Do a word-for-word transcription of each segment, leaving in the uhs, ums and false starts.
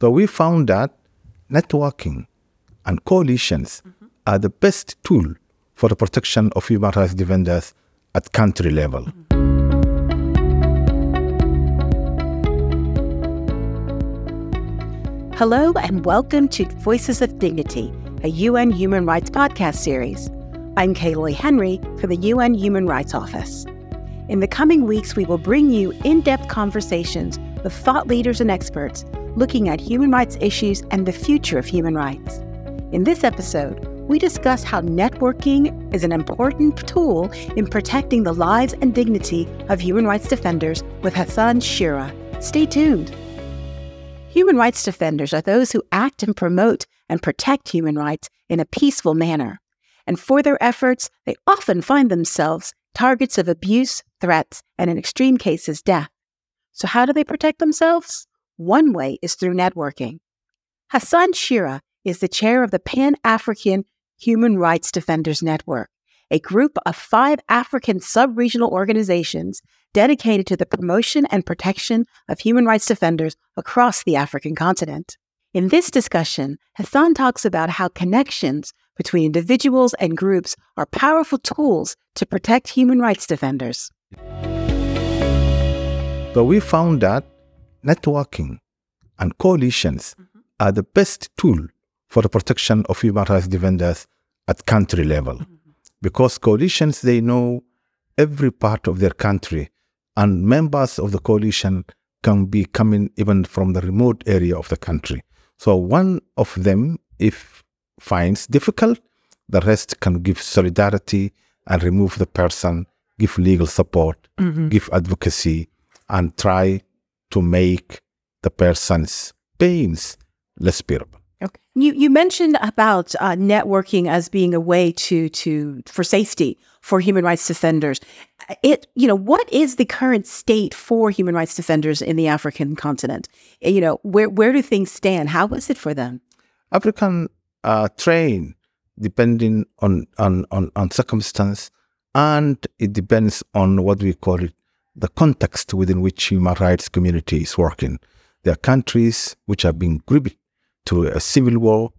So we found that networking and coalitions mm-hmm. are the best tool for the protection of human rights defenders at country level. Mm-hmm. Hello and welcome to Voices of Dignity, a U N Human Rights podcast series. I'm Kaylee Henry for the U N Human Rights Office. In the coming weeks, we will bring you in-depth conversations with thought leaders and experts looking at human rights issues and the future of human rights. In this episode, we discuss how networking is an important tool in protecting the lives and dignity of human rights defenders with Hassan Shira. Stay tuned. Human rights defenders are those who act and promote and protect human rights in a peaceful manner. And for their efforts, they often find themselves targets of abuse, threats, and in extreme cases, death. So how do they protect themselves? One way is through networking. Hassan Shira is the chair of the Pan-African Human Rights Defenders Network, a group of five African sub-regional organizations dedicated to the promotion and protection of human rights defenders across the African continent. In this discussion, Hassan talks about how connections between individuals and groups are powerful tools to protect human rights defenders. So we found that networking and coalitions mm-hmm. are the best tool for the protection of human rights defenders at country level. Mm-hmm. Because coalitions, they know every part of their country, and members of the coalition can be coming even from the remote area of the country. So one of them, if finds difficult, the rest can give solidarity and remove the person, give legal support, mm-hmm. give advocacy, and try to make the person's pains less bearable. Okay. You you mentioned about uh, networking as being a way to to for safety for human rights defenders. It you know what is the current state for human rights defenders in the African continent? You know where where do things stand? How is it for them? African uh, train depending on, on on on circumstance, and it depends on what we call it the context within which human rights community is working. There are countries which are being gripped to a civil war,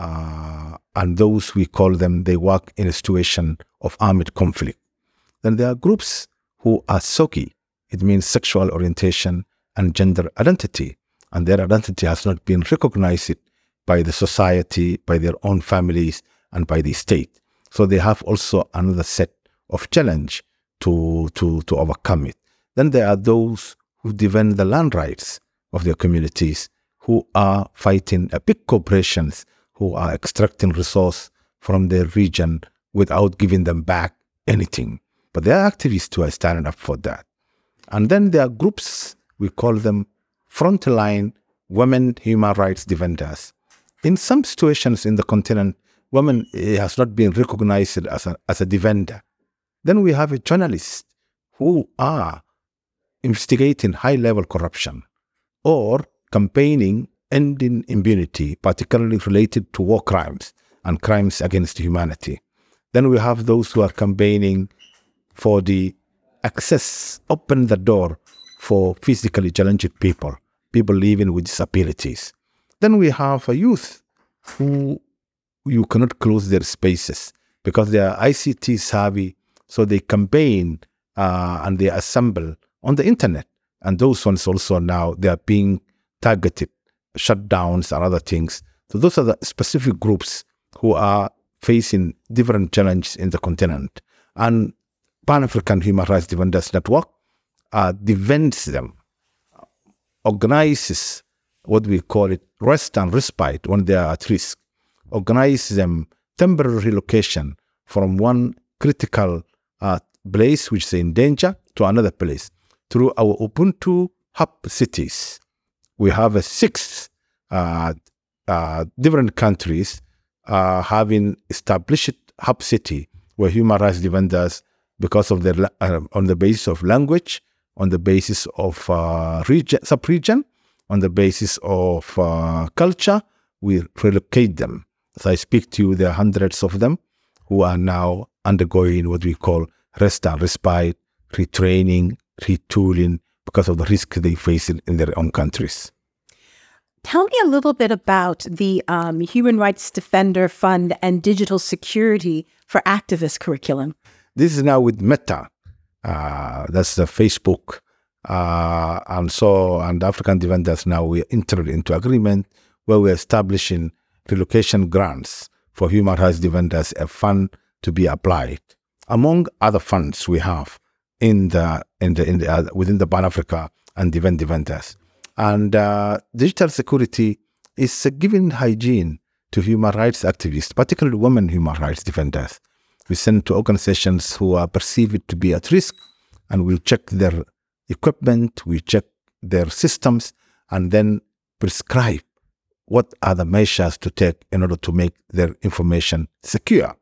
uh, and those we call them, they work in a situation of armed conflict. Then there are groups who are S O C I, it means sexual orientation and gender identity, and their identity has not been recognized by the society, by their own families, and by the state. So they have also another set of challenge to, to, to overcome it. Then there are those who defend the land rights of their communities, who are fighting a big corporations who are extracting resource from their region without giving them back anything. But there are activists who are standing up for that. And then there are groups, we call them frontline women human rights defenders. In some situations in the continent, women has not been recognized as a, as a defender. Then we have a journalist who are investigating high-level corruption or campaigning ending impunity, particularly related to war crimes and crimes against humanity. Then we have those who are campaigning for the access, open the door for physically challenged people, people living with disabilities. Then we have a youth who you cannot close their spaces because they are I C T savvy, so they campaign uh, and they assemble on the internet. And those ones also now, they are being targeted, shutdowns and other things. So those are the specific groups who are facing different challenges in the continent. And Pan-African Human Rights Defenders Network uh, defends them, organizes what we call it rest and respite when they are at risk, organizes them temporary relocation from one critical uh, place which is in danger to another place through our Ubuntu hub cities. We have a six uh, uh, different countries uh, having established hub city where human rights defenders, because of their uh, on the basis of language, on the basis of uh, region, sub-region, on the basis of uh, culture, we relocate them. As I speak to you, there are hundreds of them who are now undergoing what we call rest and respite, retraining, retooling, because of the risk they face in, in their own countries. Tell me a little bit about the um, Human Rights Defender Fund and Digital Security for Activists curriculum. This is now with Meta. Uh, that's the Facebook. Uh, and so, and African Defenders now, we entered into agreement where we're establishing relocation grants for human rights defenders, a fund to be applied. Among other funds we have in the, in the, in the, uh, within the Ban Africa and Defend Defenders. And uh, digital security is uh, giving hygiene to human rights activists, particularly women human rights defenders. We send to organizations who are perceived to be at risk, and we check their equipment, we check their systems, and then prescribe what are the measures to take in order to make their information secure.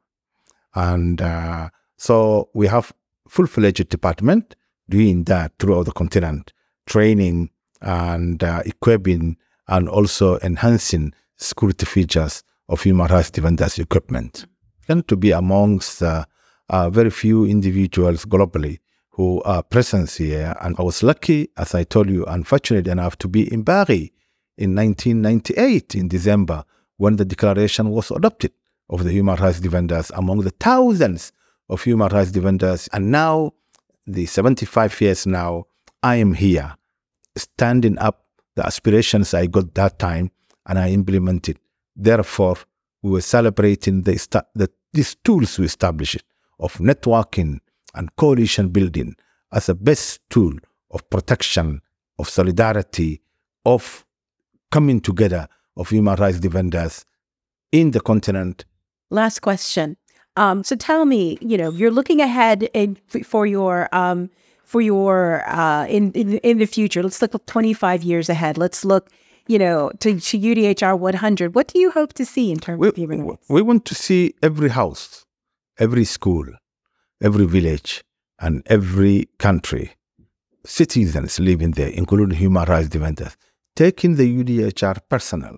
And uh, so we have full-fledged department doing that throughout the continent, training and uh, equipping and also enhancing security features of human rights defenders equipment. And to be amongst uh, uh, very few individuals globally who are present here. And I was lucky, as I told you, and fortunate enough to be in Bari in nineteen ninety-eight in December, when the declaration was adopted of the human rights defenders among the thousands of human rights defenders. And now, the seventy-five years now, I am here, standing up the aspirations I got that time, and I implemented. Therefore, we were celebrating the, the, these tools we established of networking and coalition building as a best tool of protection, of solidarity, of coming together of human rights defenders in the continent. Last question. Um, so tell me, you know, you're looking ahead in, for your um, for your uh, in, in in the future. Let's look twenty-five years ahead. Let's look, you know, to, to U D H R one hundred. What do you hope to see in terms we, of human rights? We want to see every house, every school, every village, and every country, citizens living there, including human rights defenders, taking the U D H R personal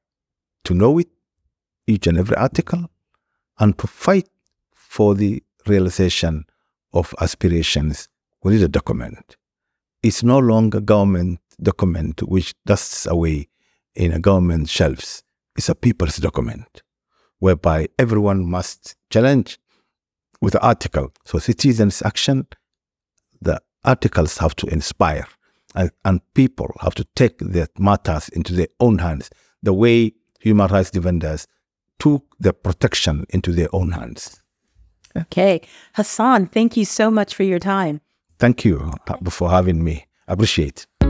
to know it, each and every article, and to fight for the realization of aspirations within the document. It's no longer a government document which dusts away in a government shelves. It's a people's document whereby everyone must challenge with the article. So citizens' action, the articles have to inspire, and, and people have to take their matters into their own hands, the way human rights defenders took their protection into their own hands. Okay. Hassan, thank you so much for your time. Thank you for having me. I appreciate it.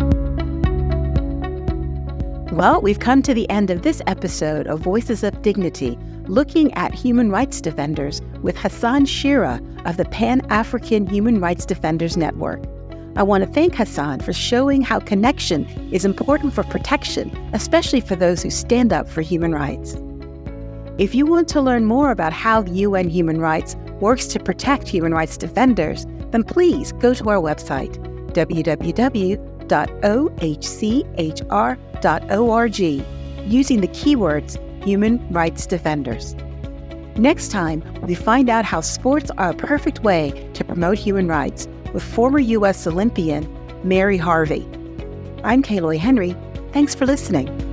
Well, we've come to the end of this episode of Voices of Dignity, looking at human rights defenders with Hassan Shira of the Pan-African Human Rights Defenders Network. I want to thank Hassan for showing how connection is important for protection, especially for those who stand up for human rights. If you want to learn more about how the U N Human Rights works to protect human rights defenders, then please go to our website, w w w dot o h c h r dot org, using the keywords Human Rights Defenders. Next time, we find out how sports are a perfect way to promote human rights with former U S Olympian Mary Harvey. I'm Kaloy Henry. Thanks for listening.